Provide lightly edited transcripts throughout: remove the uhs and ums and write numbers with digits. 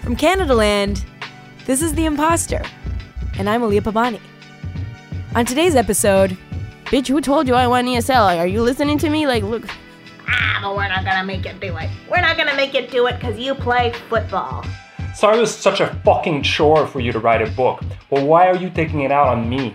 From Canadaland, this is The Imposter, and I'm Aaliyah Pabani. On today's episode... Bitch, who told you I want ESL? Like, are you listening to me? Like, look... But we're not gonna make you do it. We're not gonna make you do it because you play football. Sorry it was such a fucking chore for you to write a book. Well, why are you taking it out on me?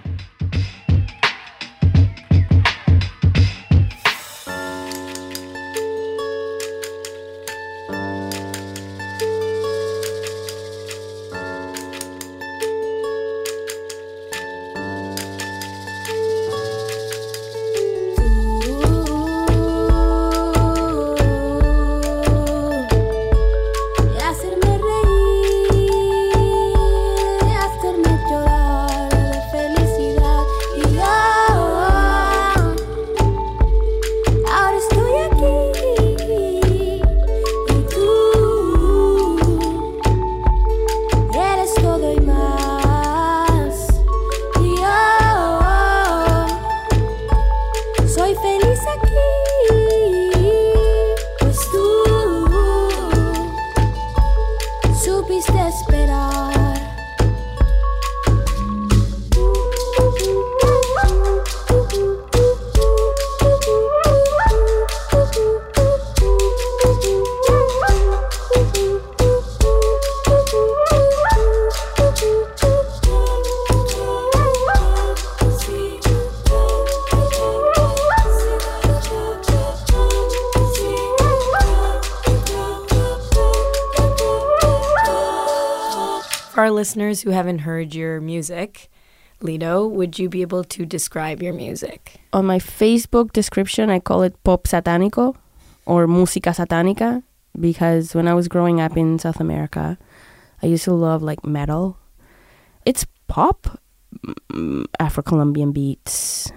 For our listeners who haven't heard your music, Lido, would you be able to describe your music? On my Facebook description, I call it pop satánico or música satánica because when I was growing up in South America, I used to love like metal. It's pop, Afro-Colombian beats.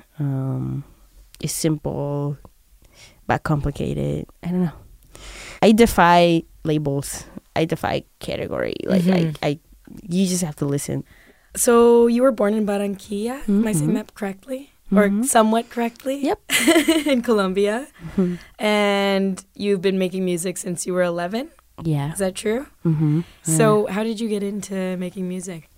It's simple but complicated. I don't know. I defy labels. I defy category. Like you just have to listen. So you were born in Barranquilla, am I saying that correctly? Or somewhat correctly? Yep. In Colombia. And you've been making music since you were 11? Yeah. Is that true? So how did you get into making music?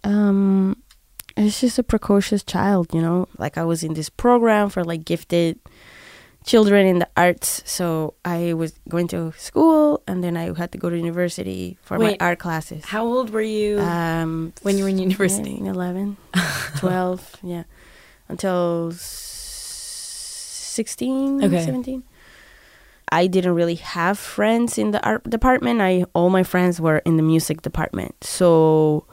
It's just a precocious child, you know? Like I was in this program for like gifted children in the arts. So I was going to school and then I had to go to university for my art classes. How old were you when you were in university? 11, 12, yeah. Until 16, 17. I didn't really have friends in the art department. All my friends were in the music department. So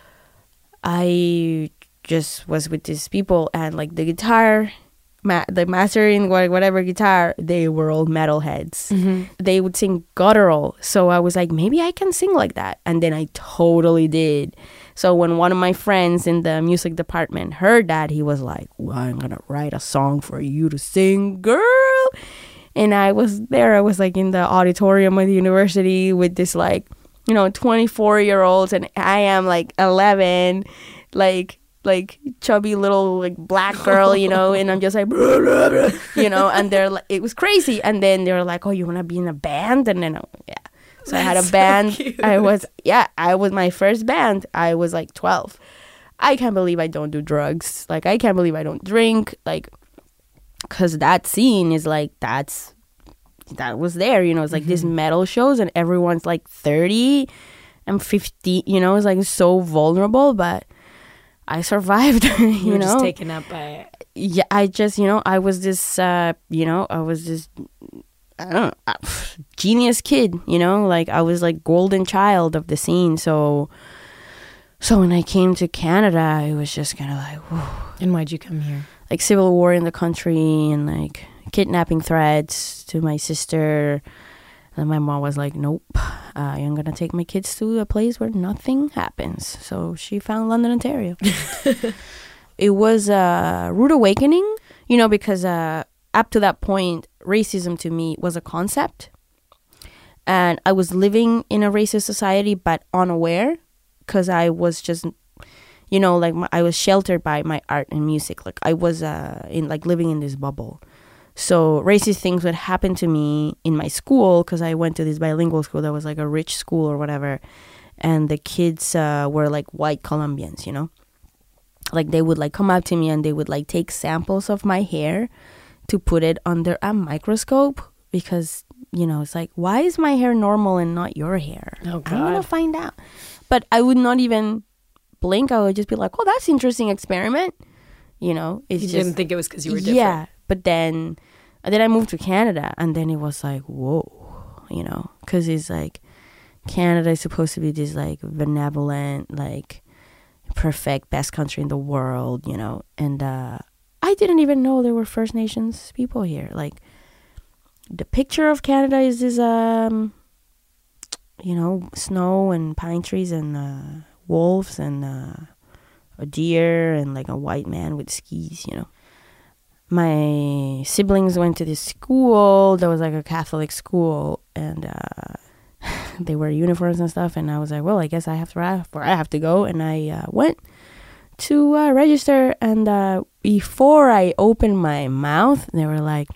I just was with these people and like the guitar... the mastering whatever guitar, they were all metalheads. They would sing guttural, so I was like, maybe I can sing like that, and then I totally did. So when one of my friends in the music department heard that, he was like, well, I'm gonna write a song for you to sing, girl. And I was there. I was like in the auditorium of the university with this like 24-year-olds, and I am like 11, like chubby little like black girl, and I'm just like, blah, blah, blah, and they're like, it was crazy. And then they were like, oh, you want to be in a band? And then, yeah. So I had a band. So cute. I was my first band. I was like 12. I can't believe I don't do drugs. Like, I can't believe I don't drink. Like, because that scene is like, that was there, it's like these metal shows and everyone's like 30 and 50, it's like so vulnerable, but I survived, You were just taken up by it. Yeah, I just, I was this, I was this, I don't know, genius kid, like I was like golden child of the scene. So when I came to Canada, it was just kind of like, whew. And why'd you come here? Like civil war in the country and like kidnapping threats to my sister. And my mom was like, nope, I'm going to take my kids to a place where nothing happens. So she found London, Ontario. It was a rude awakening, because up to that point, racism to me was a concept. And I was living in a racist society, but unaware, because I was just, I was sheltered by my art and music. Like I was living in this bubble. So racist things would happen to me in my school because I went to this bilingual school that was like a rich school or whatever. and the kids were like white Colombians, you know. Like they would like come up to me and they would like take samples of my hair to put it under a microscope because, you know, it's like, why is my hair normal and not your hair? Oh, I'm gonna God. find out. But I would not even blink. I would just be like, oh, that's interesting experiment. You know, it's You just, didn't think it was because you were different. yeah. But then I moved to Canada, and then it was like, whoa, you know, because it's like Canada is supposed to be this like benevolent, like perfect, best country in the world, you know, and I didn't even know there were First Nations people here. Like the picture of Canada is this, you know, snow and pine trees and wolves and a deer and like a white man with skis, you know. My siblings went to this school that was like a Catholic school, and they wear uniforms and stuff. And I was like, well, I guess I have to go. And I went to register. And before I opened my mouth, they were like,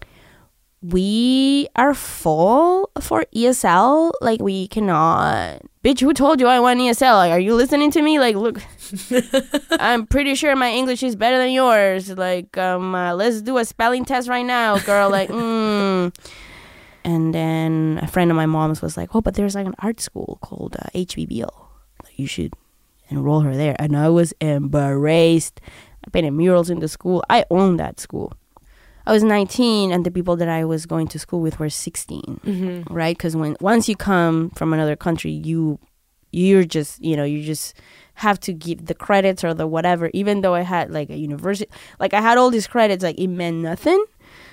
we are full for ESL. Like, we cannot. Bitch, who told you I want ESL? Like, are you listening to me? Like, look, I'm pretty sure my English is better than yours. Like, let's do a spelling test right now, girl. Like, And then a friend of my mom's was like, oh, but there's like an art school called HBBL. Like, you should enroll her there. And I was embarrassed. I painted murals in the school. I owned that school. I was 19, and the people that I was going to school with were 16, right? Because once you come from another country, you're just, you know, you just have to give the credits or the whatever. Even though I had like a university, like I had all these credits, like it meant nothing.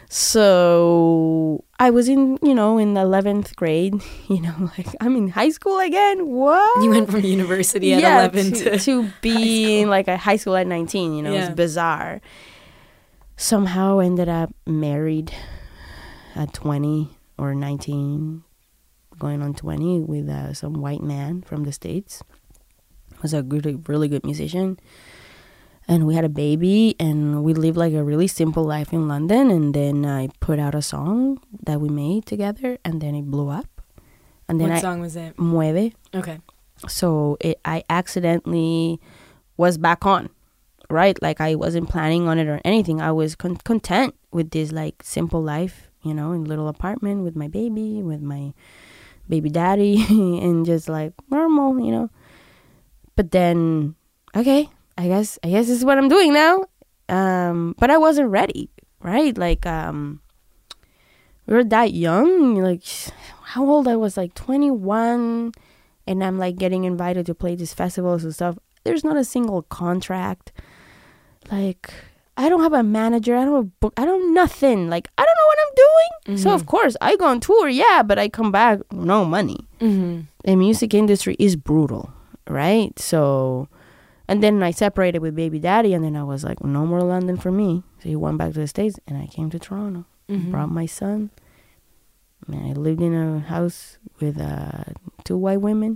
So I was in the 11th grade, you know, like I'm in high school again. What? You went from university at 11 to be in like a high school at 19, you know, Yeah. It's bizarre. Somehow ended up married at 20 or 19, going on 20 with some white man from the States. Was a really good musician. And we had a baby, and we lived like a really simple life in London. And then I put out a song that we made together, and then it blew up. And then What song was it? Mueve. Okay. So I accidentally was back on. Right? Like I wasn't planning on it or anything. I was content with this like simple life, you know, in a little apartment with my baby, with my baby daddy and just like normal, you know. But then, okay, I guess this is what I'm doing now. But I wasn't ready, right? Like we were that young, like how old I was, like 21, and I'm like getting invited to play these festivals and stuff. There's not a single contract. Like, I don't have a manager. I don't have a book. I don't nothing. Like, I don't know what I'm doing. So, of course, I go on tour, yeah, but I come back, no money. The music industry is brutal, right? So, and then I separated with baby daddy, and then I was like, no more London for me. So he went back to the States, and I came to Toronto. Brought my son. And I lived in a house with 2 white women.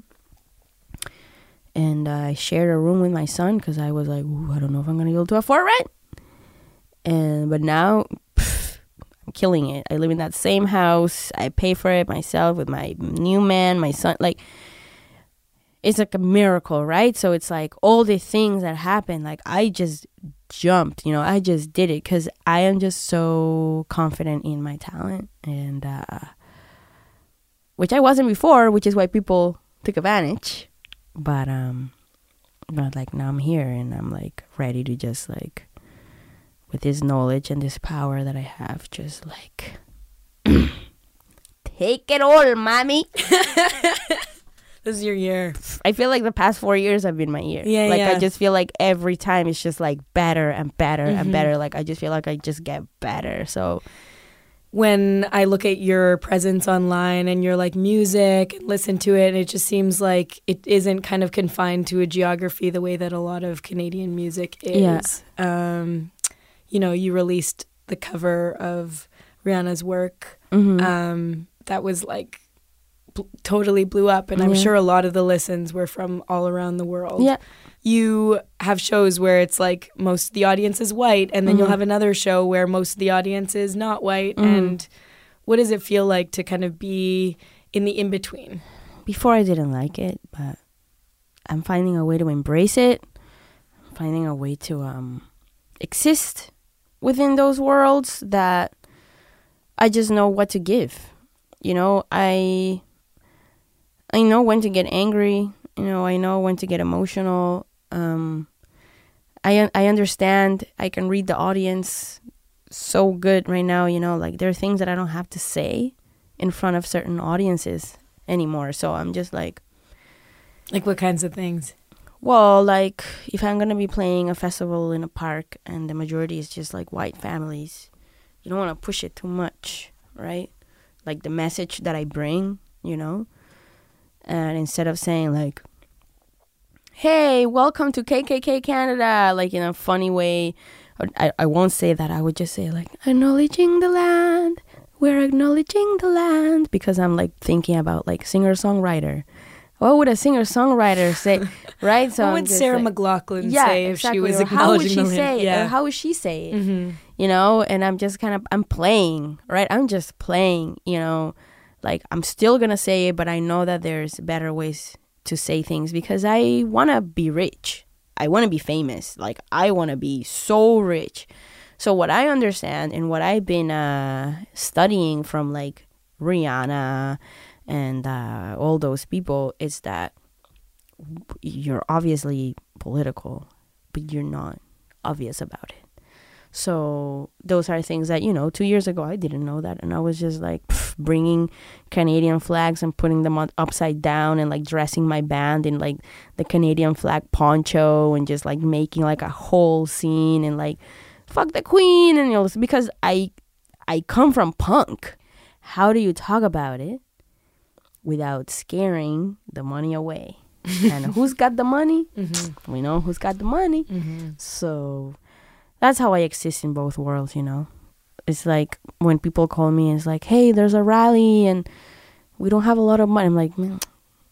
And I shared a room with my son because I was like, ooh, I don't know if I'm going to be able to afford rent. But now, I'm killing it. I live in that same house. I pay for it myself with my new man, my son. Like, it's like a miracle, right? So it's like all the things that happen, like I just jumped, you know, I just did it because I am just so confident in my talent. And, which I wasn't before, which is why people took advantage. But like now I'm here and I'm like ready to just like with this knowledge and this power that I have, just like take it all, mommy. This is your year. I feel like the past 4 years have been my year. Yeah, like yeah. I just feel like every time it's just like better and better and better. Like I just feel like I just get better. So When I look at your presence online and your like music and listen to it, it just seems like it isn't kind of confined to a geography the way that a lot of Canadian music is. Yeah. You know, you released the cover of Rihanna's work. That was like totally blew up, and I'm sure a lot of the listens were from all around the world. Yeah. You have shows where it's like most of the audience is white, and then you'll have another show where most of the audience is not white. And what does it feel like to kind of be in the in-between? Before I didn't like it, but I'm finding a way to embrace it, finding a way to exist within those worlds that I just know what to give. You know, I know when to get angry. You know, I know when to get emotional. I understand. I can read the audience so good right now. You know, like there are things that I don't have to say in front of certain audiences anymore. So I'm just like what kinds of things? Well, like if I'm gonna be playing a festival in a park and the majority is just like white families, you don't want to push it too much, right? Like the message that I bring, you know, and instead of saying like, "Hey, welcome to KKK Canada," like in a funny way, I won't say that. I would just say like, "Acknowledging the land, we're acknowledging the land," because I'm like thinking about like singer-songwriter. What would a singer-songwriter say, right? So what would Sarah McLachlan say if she was acknowledging the land? Yeah. How would she say it? You know, and I'm just I'm playing, right? I'm just playing, you know, like I'm still going to say it, but I know that there's better ways to say things because I want to be rich. I want to be famous. Like I want to be so rich. So what I understand and what I've been studying from like Rihanna and all those people is that you're obviously political, but you're not obvious about it. So those are things that, you know, 2 years ago I didn't know that, and I was just like bringing Canadian flags and putting them upside down and like dressing my band in like the Canadian flag poncho and just like making like a whole scene and like fuck the queen and you know, because I come from punk. How do you talk about it without scaring the money away? And who's got the money? We know who's got the money. So that's how I exist in both worlds, you know. It's like when people call me, it's like, hey, there's a rally and we don't have a lot of money. I'm like, man,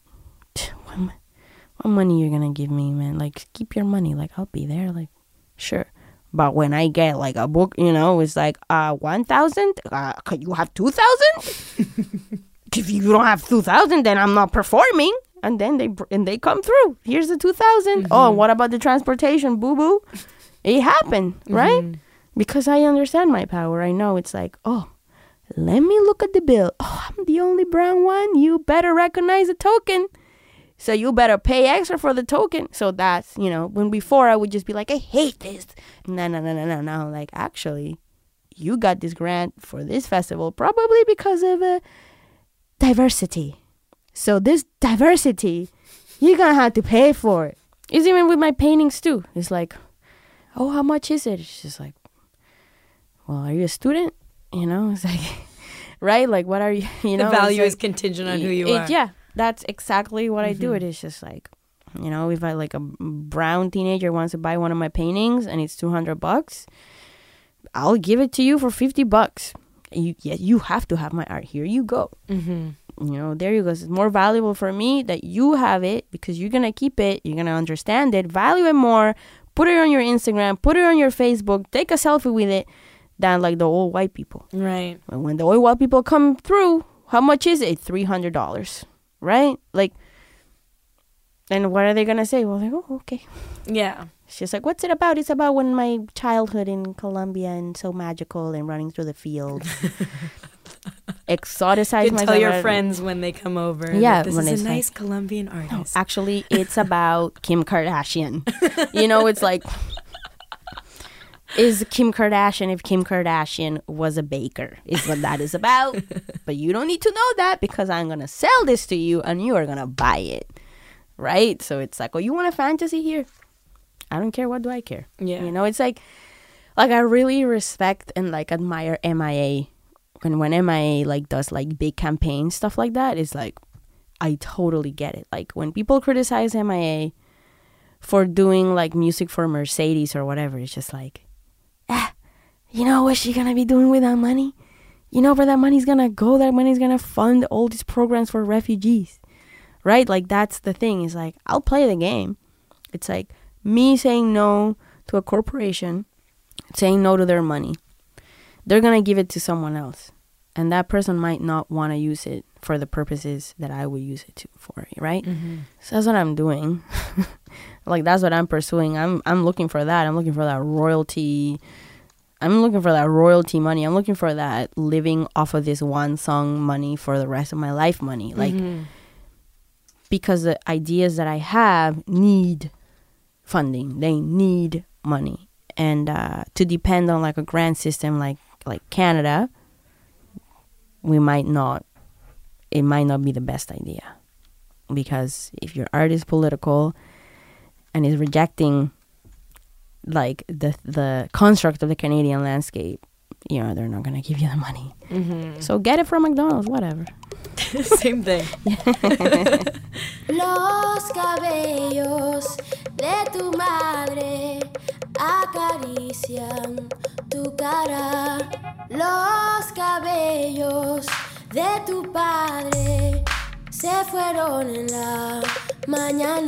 what money you're going to give me, man? Like, keep your money. Like, I'll be there. Like, sure. But when I get like a book, you know, it's like 1,000. Could you have 2,000? If you don't have 2,000, then I'm not performing. And then they come through. Here's the 2,000. Oh, what about the transportation, boo boo? It happened, right? Because I understand my power. I know it's like, oh, let me look at the bill. Oh, I'm the only brown one. You better recognize the token. So you better pay extra for the token. So that's, you know, when before I would just be like, I hate this. No. Now, like, actually, you got this grant for this festival probably because of diversity. So this diversity, you're going to have to pay for it. It's even with my paintings too. It's like, oh, how much is it? It's just like, well, are you a student? You know, it's like, right? Like, what are you, you know? The value is like, contingent on who you are. Yeah, that's exactly what I do. It is just like, you know, if I like a brown teenager wants to buy one of my paintings and it's $200, I'll give it to you for $50. You have to have my art. Here you go. You know, there you go. It's more valuable for me that you have it because you're going to keep it. You're going to understand it, value it more, put it on your Instagram, put it on your Facebook, take a selfie with it than like the old white people. Right. And when the old white people come through, how much is it? $300. Right? Like, and what are they going to say? Well, like, oh, okay. Yeah. It's just like, what's it about? It's about when my childhood in Colombia and so magical and running through the fields. Exoticize you myself. tell your friends when they come over. Yeah, this is a nice Colombian artist. No, actually, it's about Kim Kardashian. You know, it's like, is Kim Kardashian if Kim Kardashian was a baker? Is what that is about. But you don't need to know that because I'm going to sell this to you and you are going to buy it. Right? So it's like, oh, you want a fantasy here? I don't care. What do I care? Yeah. You know, it's like I really respect and like admire MIA. When MIA like does like big campaigns, stuff like that, it's like, I totally get it. Like when people criticize MIA for doing like music for Mercedes or whatever, it's just like, you know what's she gonna be doing with that money? You know where that money's gonna go? That money's gonna fund all these programs for refugees, right? Like that's the thing. Is like, I'll play the game. It's like me saying no to a corporation, saying no to their money. They're gonna give it to someone else, and that person might not want to use it for the purposes that I would use it for, right? So that's what I'm doing. Like, that's what I'm pursuing. I'm looking for that. I'm looking for that royalty. I'm looking for that royalty money. I'm looking for that living off of this one song money for the rest of my life money. Like, because the ideas that I have need funding. They need money. And to depend on like a grant system like Canada, it might not be the best idea. Because if your art is political and is rejecting like the construct of the Canadian landscape, they're not going to give you the money. So get it from McDonald's, whatever. Same thing. Los cabellos de tu madre acarician tu cara. Los cabellos de tu padre se fueron en la mañana.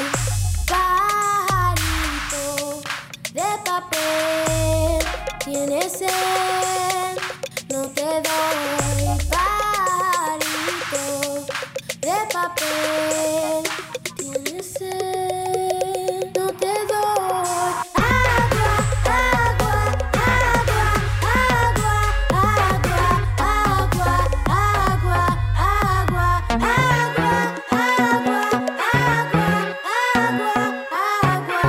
Pajarito de papel, tienes sed, no te doy. Pajarito de papel, tienes sed, no te doy. Agua, agua, agua, agua, agua, agua, agua, agua, agua, agua, agua, agua,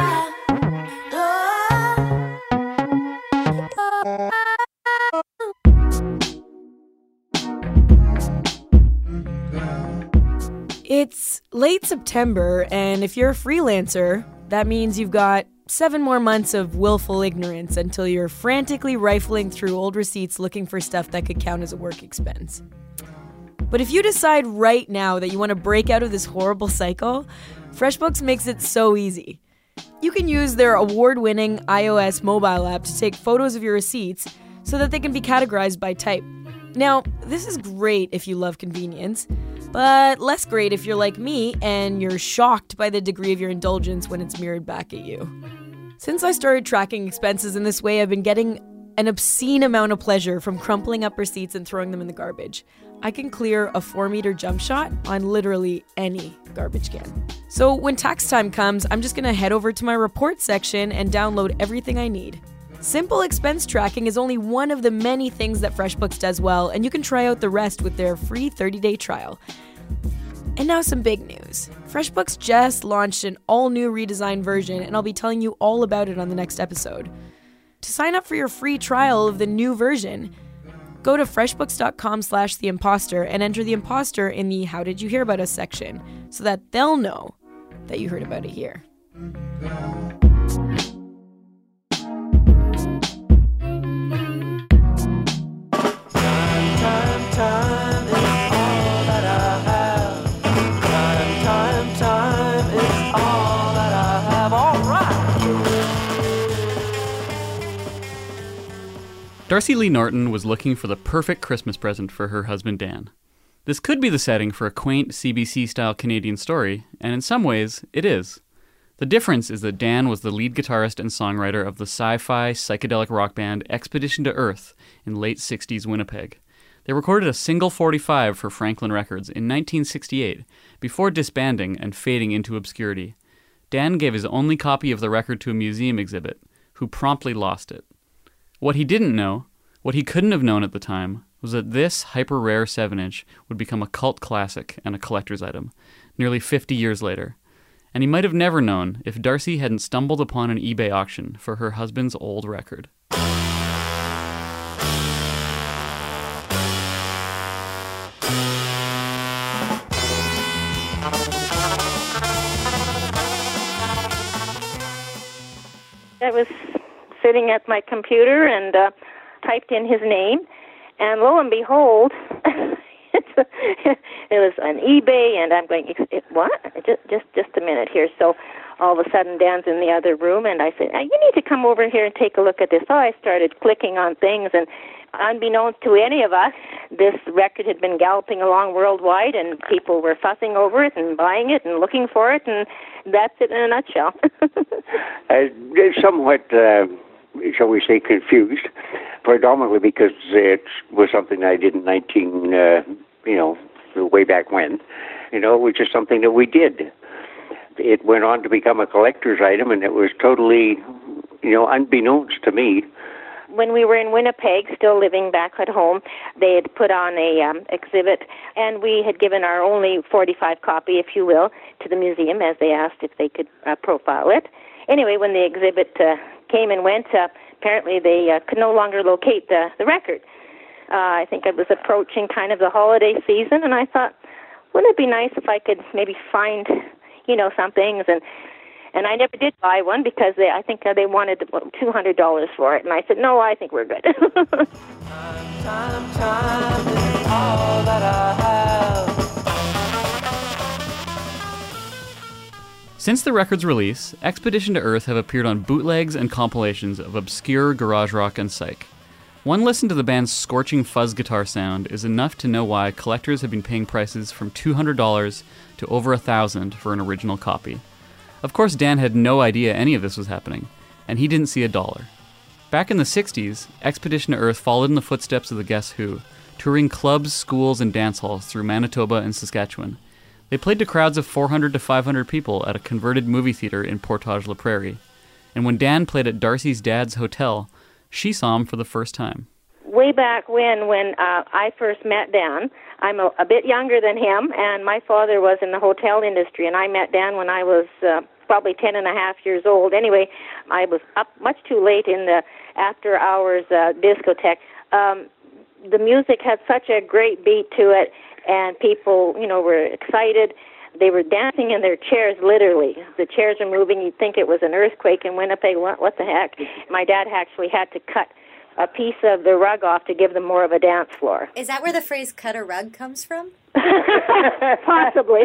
It's late September, and if you're a freelancer, that means you've got 7 more months of willful ignorance until you're frantically rifling through old receipts looking for stuff that could count as a work expense. But if you decide right now that you want to break out of this horrible cycle, FreshBooks makes it so easy. You can use their award-winning iOS mobile app to take photos of your receipts so that they can be categorized by type. Now, this is great if you love convenience, but less great if you're like me and you're shocked by the degree of your indulgence when it's mirrored back at you. Since I started tracking expenses in this way, I've been getting an obscene amount of pleasure from crumpling up receipts and throwing them in the garbage. I can clear a 4-meter jump shot on literally any garbage can. So when tax time comes, I'm just gonna head over to my report section and download everything I need. Simple expense tracking is only one of the many things that FreshBooks does well, and you can try out the rest with their free 30-day trial. And now some big news. FreshBooks just launched an all-new redesigned version, and I'll be telling you all about it on the next episode. To sign up for your free trial of the new version, go to freshbooks.com/theimposter and enter the imposter in the How Did You Hear About Us section so that they'll know that you heard about it here. Darcy Lee Norton was looking for the perfect Christmas present for her husband Dan. This could be the setting for a quaint CBC-style Canadian story, and in some ways, it is. The difference is that Dan was the lead guitarist and songwriter of the sci-fi psychedelic rock band Expedition to Earth in late 60s Winnipeg. They recorded a single 45 for Franklin Records in 1968, before disbanding and fading into obscurity. Dan gave his only copy of the record to a museum exhibit, who promptly lost it. What he didn't know, what he couldn't have known at the time, was that this hyper-rare 7-inch would become a cult classic and a collector's item, nearly 50 years later. And he might have never known if Darcy hadn't stumbled upon an eBay auction for her husband's old record. I was sitting at my computer and typed in his name, and lo and behold, it was on eBay, and I'm going, what? Just a minute here. So all of a sudden, Dan's in the other room, and I said, you need to come over here and take a look at this. So I started clicking on things, and unbeknownst to any of us, this record had been galloping along worldwide, and people were fussing over it and buying it and looking for it, and that's it in a nutshell. Somewhat, shall we say, confused, predominantly because it was something I did in 19, way back when. You know, it was just something that we did. It went on to become a collector's item, and it was totally, unbeknownst to me. When we were in Winnipeg, still living back at home, they had put on a exhibit, and we had given our only 45 copy, if you will, to the museum, as they asked if they could profile it. Anyway, when the exhibit came and went, apparently they could no longer locate the record. I think it was approaching kind of the holiday season, and I thought, wouldn't it be nice if I could maybe find, some things, and I never did buy one because I think they wanted $200 for it, and I said, no, I think we're good. Time is all that I have. Since the record's release, Expedition to Earth have appeared on bootlegs and compilations of obscure garage rock and psych. One listen to the band's scorching fuzz guitar sound is enough to know why collectors have been paying prices from $200 to over $1,000 for an original copy. Of course, Dan had no idea any of this was happening, and he didn't see $1. Back in the 60s, Expedition to Earth followed in the footsteps of the Guess Who, touring clubs, schools, and dance halls through Manitoba and Saskatchewan. They played to crowds of 400 to 500 people at a converted movie theater in Portage-la-Prairie. And when Dan played at Darcy's dad's hotel, she saw him for the first time. Way back when I first met Dan, I'm a bit younger than him, and my father was in the hotel industry, and I met Dan when I was probably 10 and a half years old. Anyway, I was up much too late in the after-hours discotheque. The music had such a great beat to it, and people, were excited. They were dancing in their chairs, literally. The chairs are moving. You'd think it was an earthquake in Winnipeg. What the heck? My dad actually had to cut a piece of the rug off to give them more of a dance floor. Is that where the phrase cut a rug comes from? Possibly.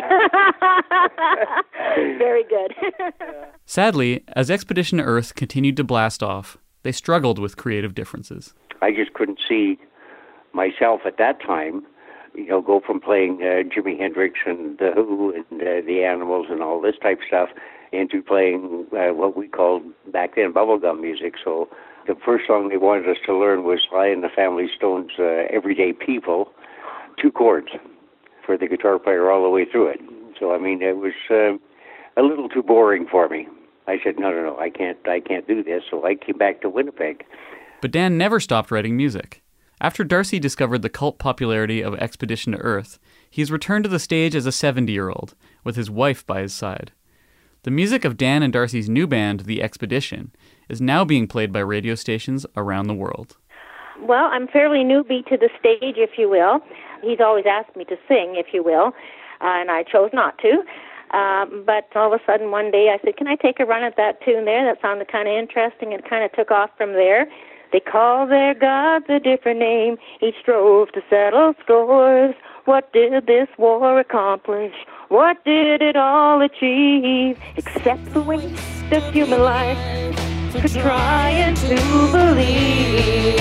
Very good. Sadly, as Expedition to Earth continued to blast off, they struggled with creative differences. I just couldn't see myself at that time, go from playing Jimi Hendrix and The Who and the Animals and all this type of stuff into playing what we called back then bubblegum music. So the first song they wanted us to learn was Sly and the Family Stone's Everyday People, 2 chords for the guitar player all the way through it. So, it was a little too boring for me. I said, no, I can't do this. So I came back to Winnipeg. But Dan never stopped writing music. After Darcy discovered the cult popularity of Expedition to Earth, he's returned to the stage as a 70-year-old, with his wife by his side. The music of Dan and Darcy's new band, The Expedition, is now being played by radio stations around the world. Well, I'm fairly newbie to the stage, if you will. He's always asked me to sing, if you will, and I chose not to. But all of a sudden one day I said, can I take a run at that tune there? That sounded kind of interesting, and kind of took off from there. They call their gods a different name. Each strove to settle scores. What did this war accomplish? What did it all achieve? Except the waste of human life for trying to believe.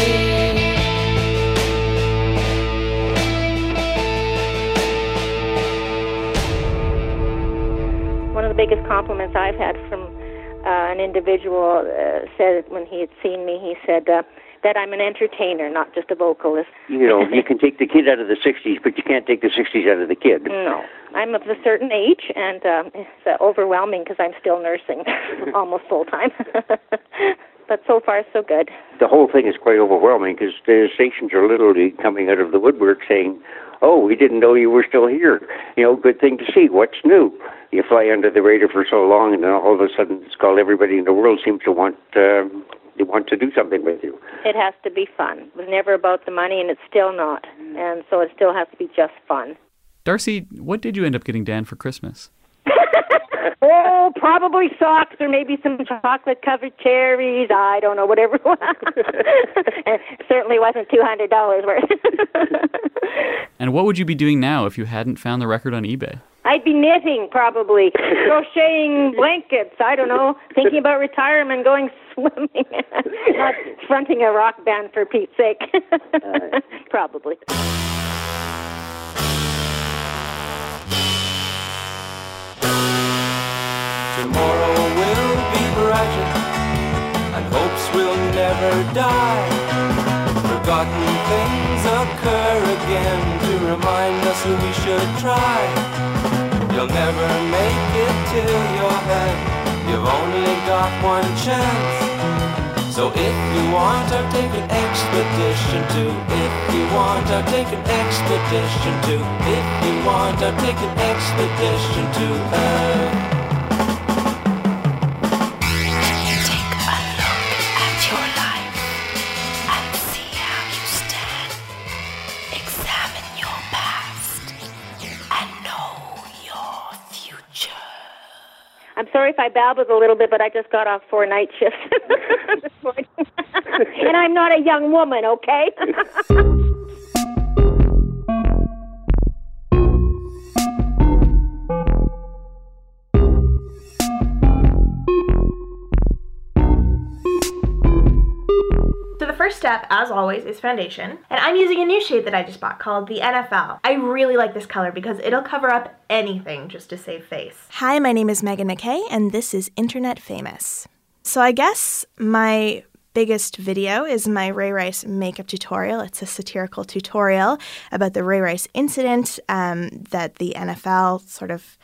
One of the biggest compliments I've had from an individual said when he had seen me, he said that I'm an entertainer, not just a vocalist. You can take the kid out of the 60s, but you can't take the 60s out of the kid. No. I'm of a certain age, and it's overwhelming because I'm still nursing almost full-time. But so far, so good. The whole thing is quite overwhelming because the stations are literally coming out of the woodwork saying, oh, we didn't know you were still here. Good thing to see. What's new? You fly under the radar for so long, and then all of a sudden it's called everybody in the world seems to want to do something with you. It has to be fun. It was never about the money, and it's still not. And so it still has to be just fun. Darcy, what did you end up getting Dan for Christmas? Oh, probably socks or maybe some chocolate-covered cherries. I don't know, whatever. It certainly wasn't $200 worth. And what would you be doing now if you hadn't found the record on eBay? I'd be knitting, probably. Crocheting blankets. I don't know. Thinking about retirement, going swimming. Not fronting a rock band, for Pete's sake. Probably. Tomorrow will be brighter, and hopes will never die. Forgotten things occur again to remind us so we should try. You'll never make it till you're ahead. You've only got one chance. So if you want, I'll take an expedition too. If you want, I'll take an expedition too. If you want, I'll take an expedition too. I'm sorry if I babbled a little bit, but I just got off 4 night shifts this morning. And I'm not a young woman, okay? So the first step, as always, is foundation. And I'm using a new shade that I just bought called the NFL. I really like this color because it'll cover up anything just to save face. Hi, my name is Megan McKay, and this is Internet Famous. So I guess my biggest video is my Ray Rice makeup tutorial. It's a satirical tutorial about the Ray Rice incident that the NFL sort of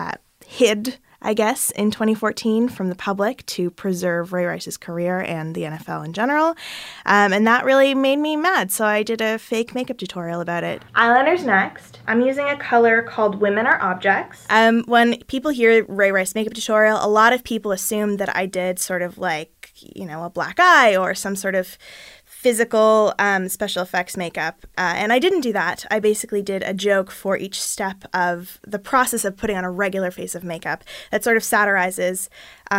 hid, I guess, in 2014 from the public to preserve Ray Rice's career and the NFL in general. And that really made me mad, so I did a fake makeup tutorial about it. Eyeliner's next. I'm using a color called Women Are Objects. When people hear Ray Rice makeup tutorial, a lot of people assume that I did sort of like, you know, a black eye or some sort of physical special effects makeup. And I didn't do that. I basically did a joke for each step of the process of putting on a regular face of makeup that sort of satirizes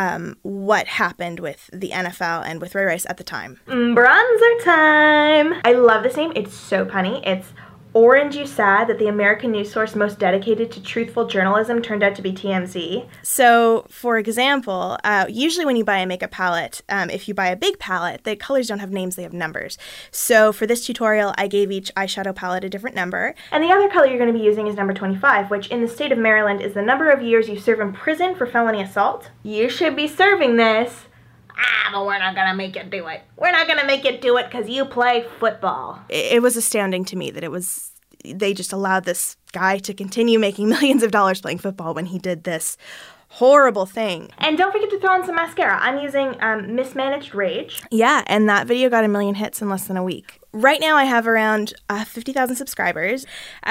what happened with the NFL and with Ray Rice at the time. Bronzer time! I love this name. It's so punny. It's Orange You Sad that the American news source most dedicated to truthful journalism turned out to be TMZ. So, for example, usually when you buy a makeup palette, if you buy a big palette, the colors don't have names, they have numbers. So for this tutorial, I gave each eyeshadow palette a different number. And the other color you're going to be using is number 25, which in the state of Maryland is the number of years you serve in prison for felony assault. You should be serving this. But we're not gonna make you do it. We're not gonna make you do it because you play football. It was astounding to me that they just allowed this guy to continue making millions of dollars playing football when he did this horrible thing. And don't forget to throw in some mascara. I'm using Mismanaged Rage. Yeah, and that video got 1 million hits in less than a week. Right now I have around 50,000 subscribers.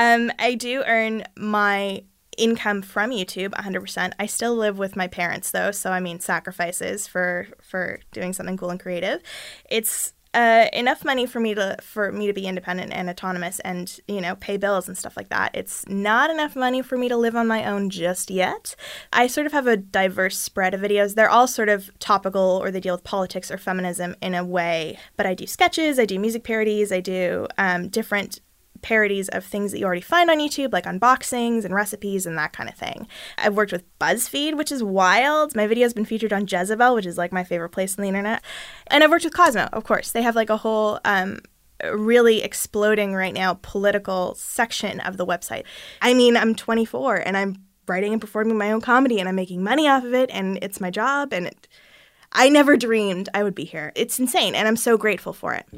I do earn my income from YouTube 100%. I still live with my parents though, so I mean sacrifices for doing something cool and creative. It's enough money for me to be independent and autonomous and, you know, pay bills and stuff like that. It's not enough money for me to live on my own just yet. I sort of have a diverse spread of videos. They're all sort of topical or they deal with politics or feminism in a way, but I do sketches, I do music parodies, I do different parodies of things that you already find on YouTube, like unboxings and recipes and that kind of thing. I've worked with BuzzFeed, which is wild. My video's been featured on Jezebel, which is like my favorite place on the internet. And I've worked with Cosmo, of course. They have like a whole really exploding right now political section of the website. I mean, I'm 24 and I'm writing and performing my own comedy and I'm making money off of it and it's my job and I never dreamed I would be here. It's insane and I'm so grateful for it.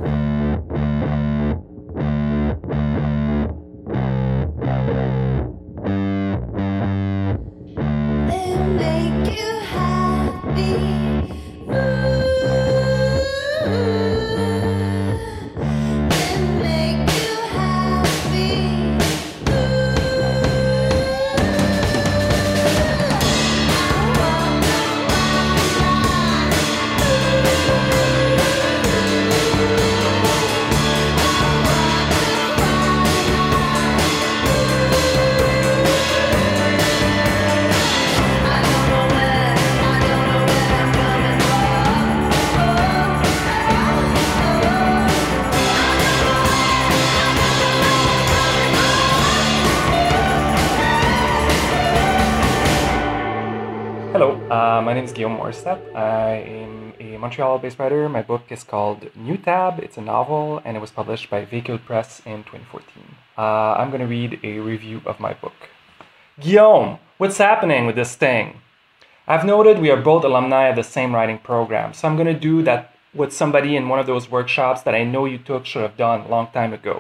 My name is Guillaume Morissette. I am a Montreal-based writer. My book is called New Tab. It's a novel, and it was published by Vacute Press in 2014. I'm going to read a review of my book. Guillaume, what's happening with this thing? I've noted we are both alumni of the same writing program, so I'm going to do that what somebody in one of those workshops that I know you took should have done a long time ago.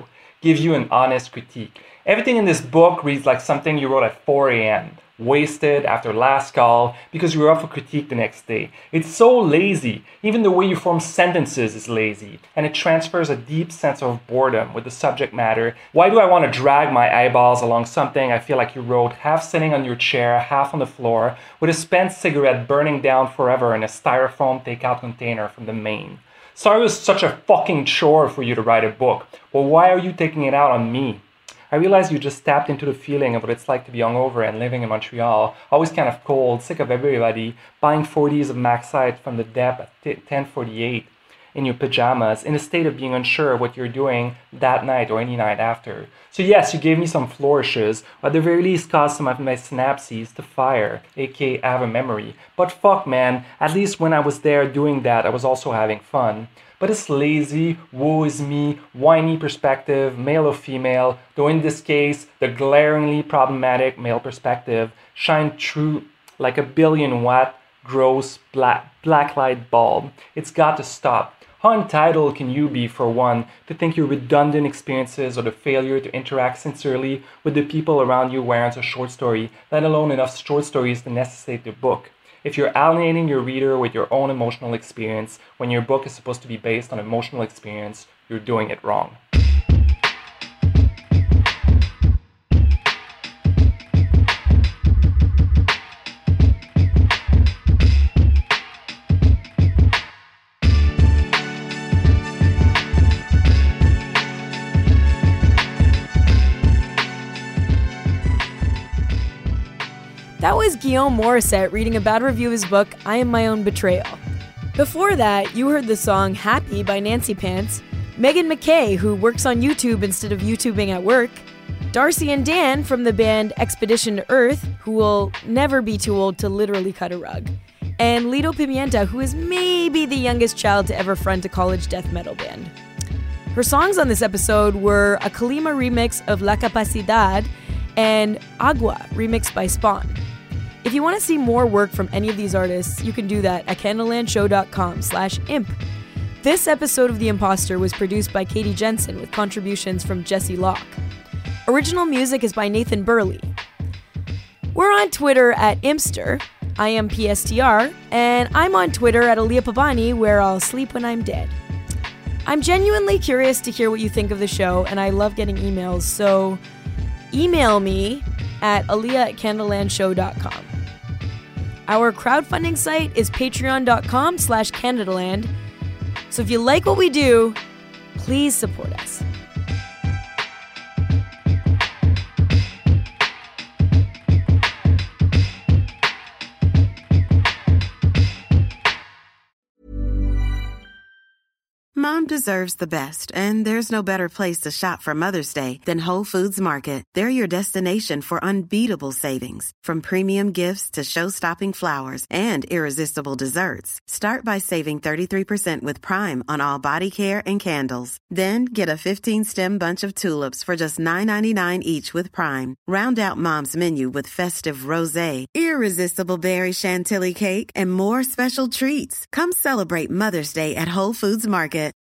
gives you an honest critique. Everything in this book reads like something you wrote at 4 a.m., wasted after last call because you were up for critique the next day. It's so lazy. Even the way you form sentences is lazy, and it transfers a deep sense of boredom with the subject matter. Why do I want to drag my eyeballs along something I feel like you wrote half sitting on your chair, half on the floor, with a spent cigarette burning down forever in a styrofoam takeout container from the main? Sorry it was such a fucking chore for you to write a book. Well, why are you taking it out on me? I realized you just tapped into the feeling of what it's like to be hungover and living in Montreal, always kind of cold, sick of everybody, buying 40s of Maxite from the dep at 10:48 in your pajamas, in a state of being unsure of what you're doing that night or any night after. So yes, you gave me some flourishes, or at the very least caused some of my synapses to fire, aka have a memory. But fuck man, at least when I was there doing that, I was also having fun. But it's lazy, woe is me, whiny perspective, male or female, though in this case, the glaringly problematic male perspective shine through like a 1,000,000,000-watt gross black light bulb. It's got to stop. How entitled can you be, for one, to think your redundant experiences or the failure to interact sincerely with the people around you warrants a short story, let alone enough short stories to necessitate a book? If you're alienating your reader with your own emotional experience when your book is supposed to be based on emotional experience, you're doing it wrong. That was Guillaume Morissette reading a bad review of his book, I Am My Own Betrayal. Before that, you heard the song Happy by Nancy Pants, Megan McKay, who works on YouTube instead of YouTubing at work, Darcy and Dan from the band Expedition to Earth, who will never be too old to literally cut a rug, and Lido Pimienta, who is maybe the youngest child to ever front a college death metal band. Her songs on this episode were a Kalima remix of La Capacidad and Agua, remixed by Spawn. If you want to see more work from any of these artists, you can do that at candlelandshow.com/imp. This episode of The Imposter was produced by Katie Jensen with contributions from Jesse Locke. Original music is by Nathan Burley. We're on Twitter at Impster, IMPSTR, and I'm on Twitter at Aaliyah Pabani, where I'll sleep when I'm dead. I'm genuinely curious to hear what you think of the show, and I love getting emails, so email me at aaliyah@candlelandshow.com. Our crowdfunding site is patreon.com/CanadaLand. So if you like what we do, please support us. Mom deserves the best, and there's no better place to shop for Mother's Day than Whole Foods Market. They're your destination for unbeatable savings, from premium gifts to show-stopping flowers and irresistible desserts. Start by saving 33% with Prime on all body care and candles. Then get a 15-stem bunch of tulips for just $9.99 each with Prime. Round out Mom's menu with festive rosé, irresistible berry chantilly cake, and more special treats. Come celebrate Mother's Day at Whole Foods Market.